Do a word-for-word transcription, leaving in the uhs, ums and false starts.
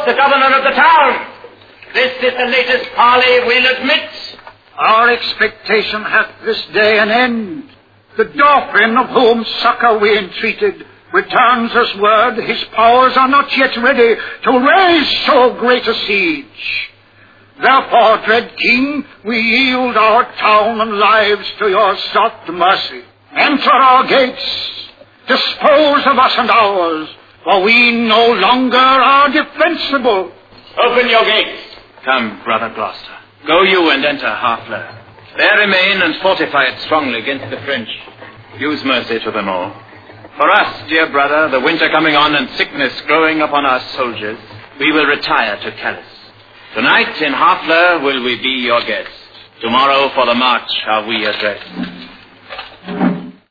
Charles, the governor of the town. This is the latest parley, we'll admit. Our expectation hath this day an end. The Dauphin, of whom succour we entreated, returns us word his powers are not yet ready to raise so great a siege. Therefore, dread king, we yield our town and lives to your soft mercy. Enter our gates, dispose of us and ours, for we no longer are defensible. Open your gates. Come, Brother Gloucester. Go you and enter Harfleur. There remain and fortify it strongly against the French. Use mercy to them all. For us, dear brother, the winter coming on and sickness growing upon our soldiers, we will retire to Calais. Tonight in Harfleur will we be your guest. Tomorrow for the march are we addressed.